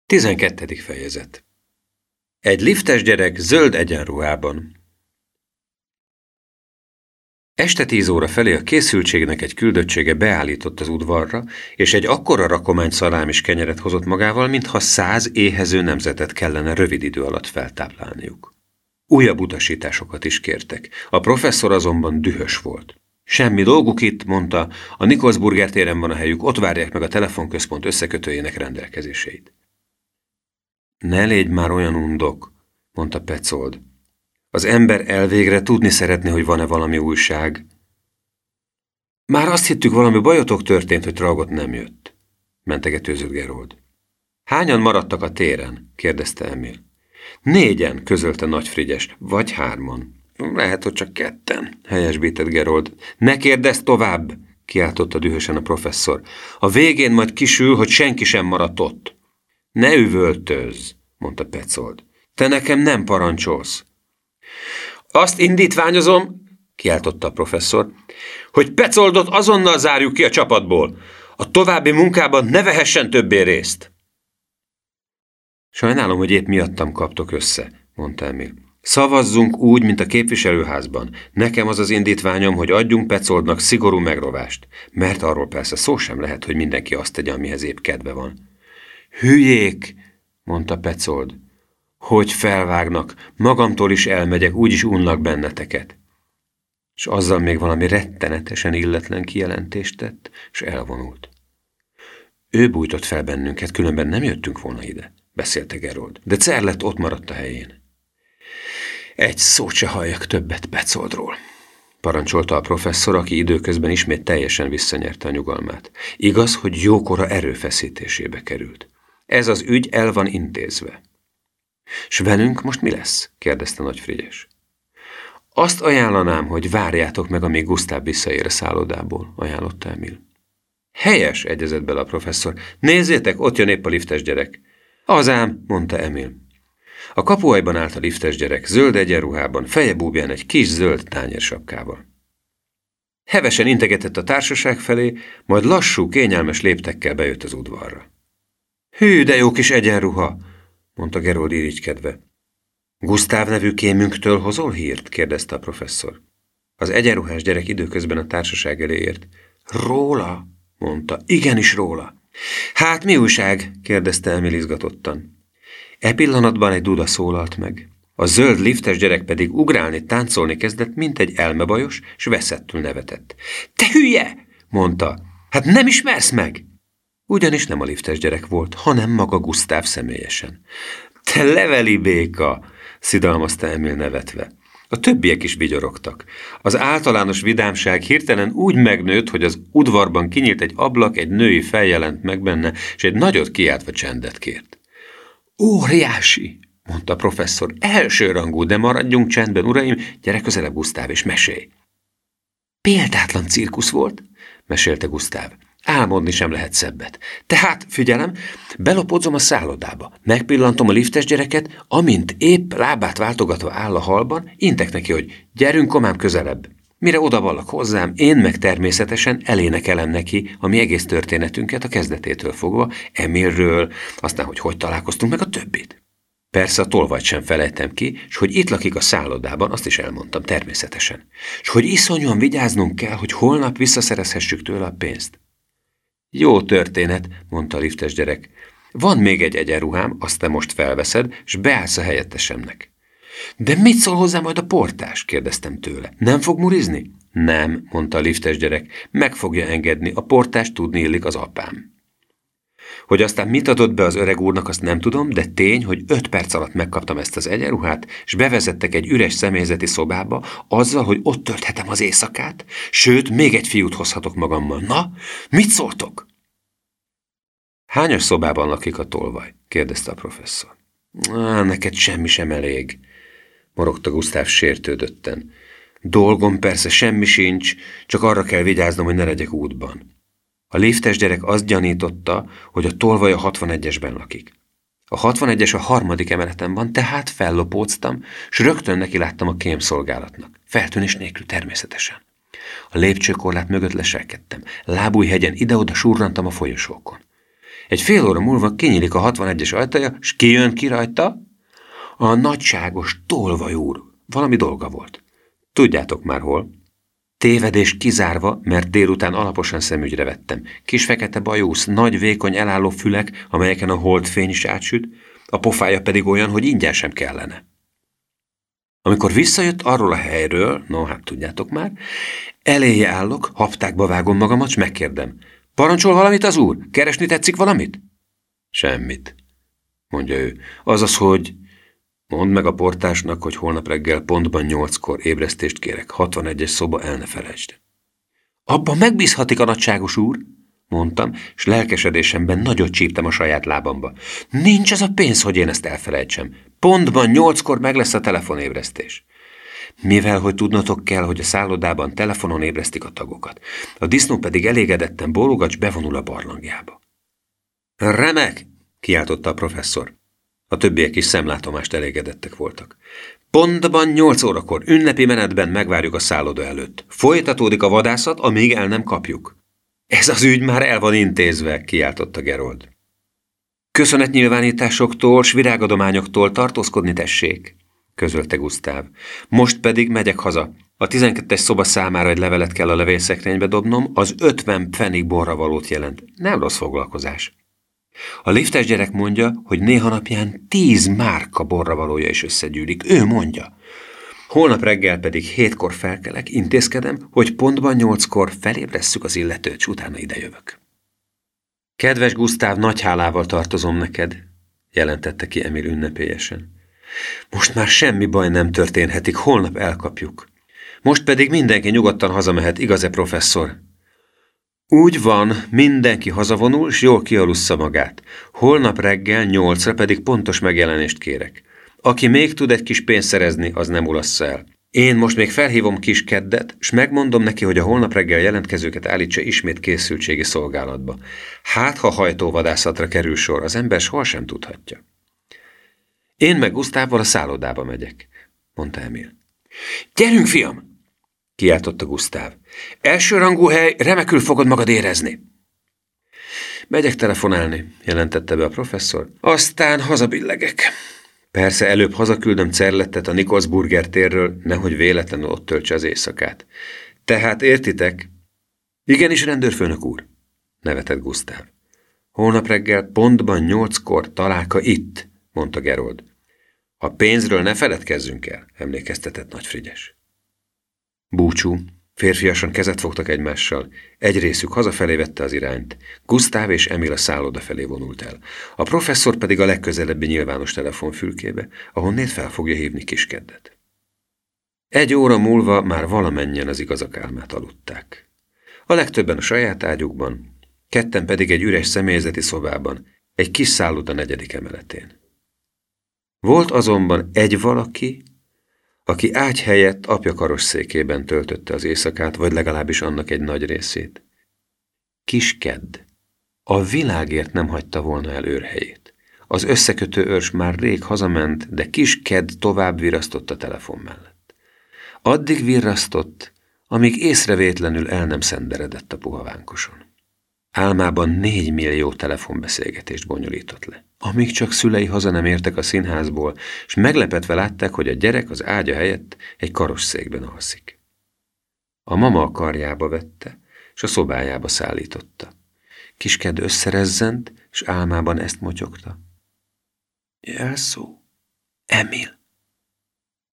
12. fejezet. Egy liftes gyerek zöld egyenruhában. Este 10 óra felé a készültségnek egy küldöttsége beállított az udvarra, és egy akkora rakomány szalámis kenyeret hozott magával, mintha 100 éhező nemzetet kellene rövid idő alatt feltáplálniuk. Újabb utasításokat is kértek, a professzor azonban dühös volt. Semmi dolguk itt, mondta, a Nikolsburger téren van a helyük, ott várják meg a telefonközpont összekötőjének rendelkezéseit. Ne légy már olyan undok, mondta Petzold. Az ember elvégre tudni szeretné, hogy van-e valami újság. Már azt hittük, valami bajotok történt, hogy Traugott nem jött, mentegetőzött Gerold. Hányan maradtak a téren? kérdezte Emil. 4-en, közölte Nagy Frigyes, vagy 3-an. Lehet, hogy csak 2-en, helyesbített Gerold. Ne kérdezz tovább, kiáltotta dühösen a professzor. A végén majd kisül, hogy senki sem maradt ott. Ne üvöltözz, mondta Petzold. Te nekem nem parancsolsz. Azt indítványozom, kiáltotta a professzor, hogy Petzoldot azonnal zárjuk ki a csapatból. A további munkában ne vehessen többé részt. Sajnálom, hogy épp miattam kaptok össze, mondta Emil. Szavazzunk úgy, mint a képviselőházban. Nekem az az indítványom, hogy adjunk Petzoldnak szigorú megrovást, mert arról persze szó sem lehet, hogy mindenki azt tegye, amihez épp kedve van. Hülyék, mondta Petzold. Hogy felvágnak, magamtól is elmegyek, úgyis unlak benneteket. És azzal még valami rettenetesen illetlen kijelentést tett, és elvonult. Ő bújtott fel bennünket, különben nem jöttünk volna ide, beszélte Gerold, de Czerlett ott maradt a helyén. Egy szót se halljak többet Petzoldról, parancsolta a professzor, aki időközben ismét teljesen visszanyerte a nyugalmát. Igaz, hogy jókora erőfeszítésébe került. Ez az ügy el van intézve. S velünk most mi lesz? kérdezte Nagy Frigyes. Azt ajánlanám, hogy várjátok meg, amíg Gusztáv visszaér a szállodából, ajánlotta Emil. Helyes, egyezett bele a professzor. Nézzétek, ott jön épp a liftes gyerek. Azám, mondta Emil. A kapuajban állt a liftes gyerek, zöld egyenruhában, feje búbján egy kis zöld tányérsapkával. Hevesen integetett a társaság felé, majd lassú, kényelmes léptekkel bejött az udvarra. Hű, de jó kis egyenruha, mondta Gerold irigykedve. Gusztáv nevű kémünktől hozol hírt? kérdezte a professzor. Az egyenruhás gyerek időközben a társaság elé ért. Róla, mondta. Igenis róla. Hát mi újság? kérdezte Emil izgatottan. E pillanatban egy duda szólalt meg. A zöld liftes gyerek pedig ugrálni, táncolni kezdett, mint egy elmebajos, s veszettül nevetett. Te hülye! mondta. Hát nem ismersz meg? Ugyanis nem a liftes gyerek volt, hanem maga Gusztáv személyesen. Te leveli béka! szidalmazta Emil nevetve. A többiek is vigyorogtak. Az általános vidámság hirtelen úgy megnőtt, hogy az udvarban kinyílt egy ablak, egy női fej jelent meg benne, és egy nagyot kiáltva csendet kért. Óriási, mondta a professzor, elsőrangú, de maradjunk csendben, uraim, gyere közelebb, Gusztáv, és mesélj. Példátlan cirkusz volt, mesélte Gusztáv. Álmodni sem lehet szebbet. Tehát, figyelem, belopódzom a szállodába, megpillantom a liftes gyereket, amint épp lábát váltogatva áll a hallban, intek neki, hogy gyerünk komám közelebb. Mire odavallak hozzám, én meg természetesen elénekelem neki a mi egész történetünket a kezdetétől fogva, Emilről, aztán, hogy találkoztunk, meg a többit. Persze a tolvajt sem felejtem ki, s hogy itt lakik a szállodában, azt is elmondtam természetesen. S hogy iszonyúan vigyáznunk kell, hogy holnap visszaszerezhessük tőle a pénzt. Jó történet, mondta a liftes gyerek. Van még egy egyenruhám, azt te most felveszed, s beállsz a helyettesemnek. De mit szól hozzá majd a portás? kérdeztem tőle. Nem fog murizni? Nem, mondta a liftes gyerek. Meg fogja engedni, a portás tudni illik az apám. Hogy aztán mit adott be az öreg úrnak, azt nem tudom, de tény, hogy 5 perc alatt megkaptam ezt az egyenruhát, s bevezettek egy üres személyzeti szobába, azzal, hogy ott tölthetem az éjszakát, sőt, még egy fiút hozhatok magammal. Na, mit szóltok? Hányas szobában lakik a tolvaj? kérdezte a professzor. Neked semmi sem elég, morogta Gusztáv sértődötten. Dolgom persze semmi sincs, csak arra kell vigyáznom, hogy ne legyek útban. A liftes gyerek azt gyanította, hogy a tolvaj a 61-esben lakik. A 61-es a 3. emeleten van, tehát fellopóztam, s rögtön neki láttam a kémszolgálatnak. Feltűnés nélkül természetesen. A lépcsőkorlát mögött leselkedtem, lábújhegyen ide-oda surrantam a folyosókon. Egy fél óra múlva kinyílik a 61-es ajtaja, s ki jön ki rajta? A nagyságos Tolvaj úr. Valami dolga volt. Tudjátok már hol. Tévedés kizárva, mert délután alaposan szemügyre vettem. Kis fekete bajusz, nagy vékony elálló fülek, amelyeken a holdfény is átsüt, a pofája pedig olyan, hogy ingyen sem kellene. Amikor visszajött arról a helyről, no hát tudjátok már, eléje állok, haptákba vágom magamat, s megkérdem. Parancsol valamit az úr? Keresni tetszik valamit? Semmit, mondja ő. Azaz, hogy mondd meg a portásnak, hogy holnap reggel pontban 8-kor ébresztést kérek. 61-es szoba, el ne felejtsd. Abban megbízhatik a nagyságos úr, mondtam, és lelkesedésemben nagyot csíptem a saját lábamba. Nincs az a pénz, hogy én ezt elfelejtsem. Pontban 8-kor meg lesz a telefonébresztés. Mivel, hogy tudnotok kell, hogy a szállodában telefonon ébresztik a tagokat. A disznó pedig elégedetten bólogat, s bevonul a barlangjába. Remek! Kiáltotta a professzor. A többiek is szemlátomást elégedettek voltak. Pontban 8 órakor ünnepi menetben megvárjuk a szálloda előtt. Folytatódik a vadászat, amíg el nem kapjuk. Ez az ügy már el van intézve, kiáltotta Gerold. Köszönetnyilvánításoktól s virágadományoktól tartózkodni tessék, közölte Gusztáv. Most pedig megyek haza. A 12-es szoba számára egy levelet kell a levélszekrénybe dobnom, az 50 pfennig borravalót jelent. Nem rossz foglalkozás. A liftes gyerek mondja, hogy néha napján 10 márka borravalója is összegyűlik. Ő mondja. Holnap reggel pedig 7-kor felkelek, intézkedem, hogy pontban 8-kor felébresszük az illetőt, s utána idejövök. Kedves Gusztáv, nagy hálával tartozom neked, jelentette ki Emil ünnepélyesen. Most már semmi baj nem történhetik, holnap elkapjuk. Most pedig mindenki nyugodtan hazamehet, igaz-e, professzor? Úgy van, mindenki hazavonul, s jól kialussza magát. Holnap reggel 8-ra pedig pontos megjelenést kérek. Aki még tud egy kis pénzt szerezni, az nem ulassza el. Én most még felhívom Kis Keddet, s megmondom neki, hogy a holnap reggel jelentkezőket állítsa ismét készültségi szolgálatba. Hát, ha hajtóvadászatra kerül sor, az ember sohasem tudhatja. Én meg Gusztávval a szállodába megyek, mondta Emil. Gyerünk, fiam! Kiáltotta Gusztáv. Elsőrangú hely, remekül fogod magad érezni. Megyek telefonálni, jelentette be a professzor. Aztán hazabillegek. Persze előbb hazaküldöm Cerlettet a Nikolsburger térről, nehogy véletlenül ott töltse az éjszakát. Tehát értitek? Igenis, rendőrfőnök úr, nevetett Gusztáv. Holnap reggel pontban 8-kor találka itt, mondta Gerold. A pénzről ne feledkezzünk el, emlékeztetett Nagy Frigyes. Búcsú, férfiasan kezet fogtak egymással, egy részük hazafelé vette az irányt, Gusztáv és Emil a szálloda felé vonult el, a professzor pedig a legközelebbi nyilvános telefonfülkébe, ahonnét fel fogja hívni Kis Keddet. 1 óra múlva már valamennyien az igazak álmát aludták. A legtöbben a saját ágyukban, ketten pedig egy üres személyzeti szobában, egy kis szálloda 4. emeletén. Volt azonban egy valaki, aki ágy helyett apja karosszékében töltötte az éjszakát, vagy legalábbis annak egy nagy részét. Kis Kedd. A világért nem hagyta volna el őrhelyét. Az összekötő őrs már rég hazament, de Kis Kedd tovább virrasztott a telefon mellett. Addig virrasztott, amíg észrevétlenül el nem szenderedett a puha vánkoson. Álmában 4 millió telefonbeszélgetést bonyolított le. Amíg csak szülei haza nem értek a színházból, és meglepetve látták, hogy a gyerek az ágya helyett egy karosszékben alszik. A mama a karjába vette, és a szobájába szállította. Kis Kedd összerezzent, és álmában ezt motyogta. Jelszó, Emil.